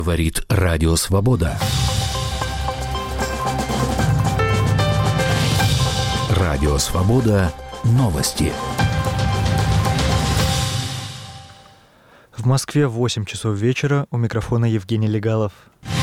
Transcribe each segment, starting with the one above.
Говорит Радио Свобода. Радио Свобода. Новости. В Москве 8 часов вечера. У микрофона Евгений Легалов.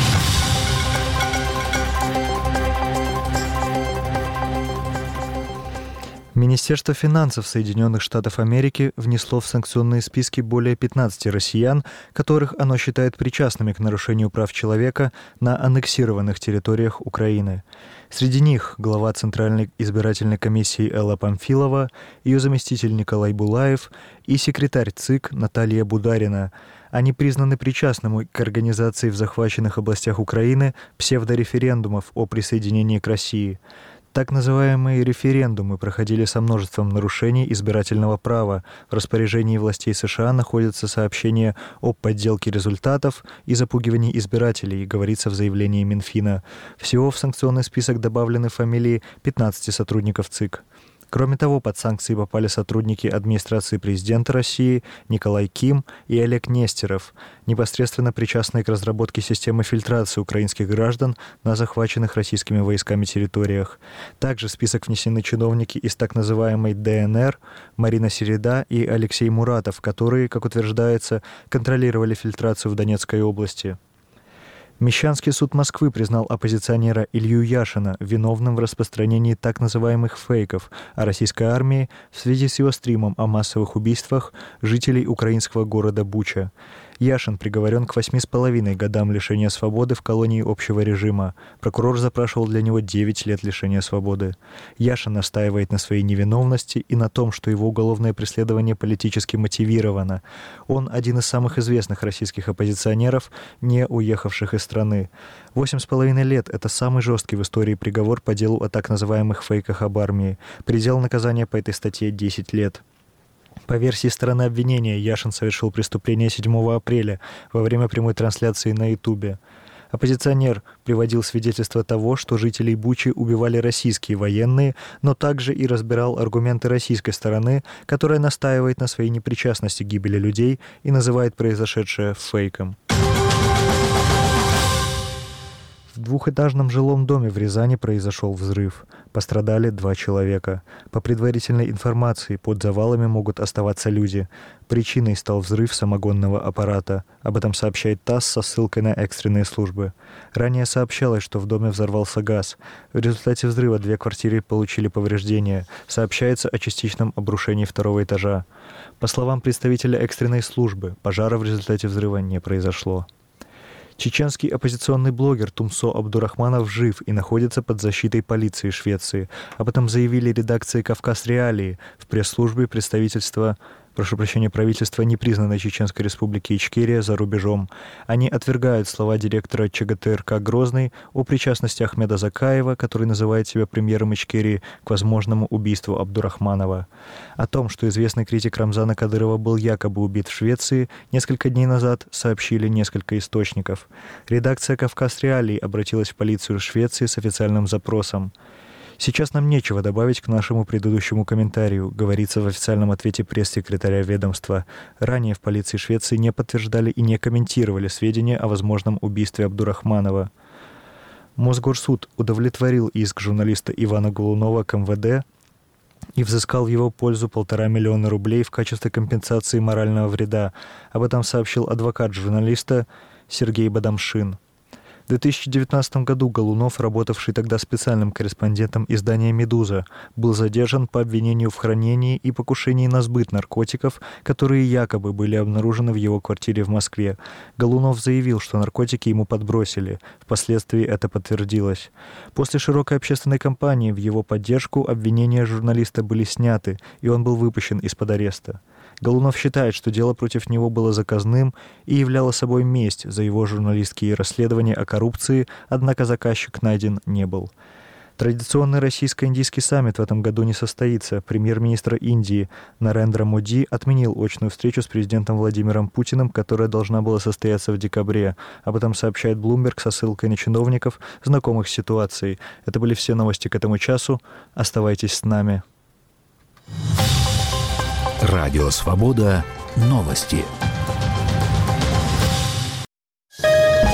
Министерство финансов Соединенных Штатов Америки внесло в санкционные списки более 15 россиян, которых оно считает причастными к нарушению прав человека на аннексированных территориях Украины. Среди них глава Центральной избирательной комиссии Элла Памфилова, ее заместитель Николай Булаев и секретарь ЦИК Наталья Бударина. Они признаны причастными к организации в захваченных областях Украины псевдореферендумов о присоединении к России. Так называемые референдумы проходили со множеством нарушений избирательного права. В распоряжении властей США находятся сообщения о подделке результатов и запугивании избирателей, говорится в заявлении Минфина. Всего в санкционный список добавлены фамилии 15 сотрудников ЦИК. Кроме того, под санкции попали сотрудники администрации президента России Николай Ким и Олег Нестеров, непосредственно причастные к разработке системы фильтрации украинских граждан на захваченных российскими войсками территориях. Также в список внесены чиновники из так называемой ДНР Марина Середа и Алексей Муратов, которые, как утверждается, контролировали фильтрацию в Донецкой области. Мещанский суд Москвы признал оппозиционера Илью Яшина виновным в распространении так называемых фейков о российской армии в связи с его стримом о массовых убийствах жителей украинского города Буча. Яшин приговорен к 8,5 годам лишения свободы в колонии общего режима. Прокурор запрашивал для него 9 лет лишения свободы. Яшин настаивает на своей невиновности и на том, что его уголовное преследование политически мотивировано. Он один из самых известных российских оппозиционеров, не уехавших из страны. 8,5 лет – это самый жесткий в истории приговор по делу о так называемых фейках об армии. Предел наказания по этой статье – 10 лет. По версии стороны обвинения, Яшин совершил преступление 7 апреля во время прямой трансляции на Ютубе. Оппозиционер приводил свидетельства того, что жителей Бучи убивали российские военные, но также и разбирал аргументы российской стороны, которая настаивает на своей непричастности к гибели людей и называет произошедшее фейком. В двухэтажном жилом доме в Рязани произошел взрыв. Пострадали 2 человека. По предварительной информации, под завалами могут оставаться люди. Причиной стал взрыв самогонного аппарата. Об этом сообщает ТАСС со ссылкой на экстренные службы. Ранее сообщалось, что в доме взорвался газ. В результате взрыва 2 квартиры получили повреждения. Сообщается о частичном обрушении 2-го этажа. По словам представителя экстренной службы, пожара в результате взрыва не произошло. Чеченский оппозиционный блогер Тумсо Абдурахманов жив и находится под защитой полиции Швеции. Об этом заявили редакции «Кавказ Реалии» в пресс-службе правительства непризнанной Чеченской республики Ичкерия за рубежом. Они отвергают слова директора ЧГТРК «Грозный» о причастности Ахмеда Закаева, который называет себя премьером Ичкерии, к возможному убийству Абдурахманова. О том, что известный критик Рамзана Кадырова был якобы убит в Швеции, несколько дней назад сообщили несколько источников. Редакция «Кавказ Реалий» обратилась в полицию Швеции с официальным запросом. Сейчас нам нечего добавить к нашему предыдущему комментарию, говорится в официальном ответе пресс-секретаря ведомства. Ранее в полиции Швеции не подтверждали и не комментировали сведения о возможном убийстве Абдурахманова. Мосгорсуд удовлетворил иск журналиста Ивана Голунова к МВД и взыскал в его пользу 1,5 миллиона рублей в качестве компенсации морального вреда. Об этом сообщил адвокат журналиста Сергей Бадамшин. В 2019 году Голунов, работавший тогда специальным корреспондентом издания «Медуза», был задержан по обвинению в хранении и покушении на сбыт наркотиков, которые якобы были обнаружены в его квартире в Москве. Голунов заявил, что наркотики ему подбросили. Впоследствии это подтвердилось. После широкой общественной кампании в его поддержку обвинения журналиста были сняты, и он был выпущен из-под ареста. Голунов считает, что дело против него было заказным и являло собой месть за его журналистские расследования о коррупции, однако заказчик найден не был. Традиционный российско-индийский саммит в этом году не состоится. Премьер-министр Индии Нарендра Моди отменил очную встречу с президентом Владимиром Путиным, которая должна была состояться в декабре. Об этом сообщает Bloomberg со ссылкой на чиновников, знакомых с ситуацией. Это были все новости к этому часу. Оставайтесь с нами. Радио Свобода. Новости.